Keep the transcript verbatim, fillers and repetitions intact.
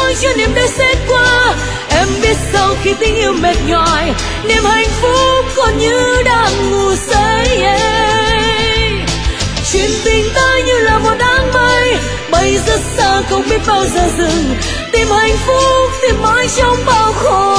sáng cho niềm đau sẽ qua. Em biết sau khi tình yêu mệt nhòi, niềm hạnh phúc còn như đang ngủ say. Yeah. Chuyện tình ta như là một áng mây bay rất xa không biết bao giờ dừng, tìm hạnh phúc tìm mãi trong bao khổ.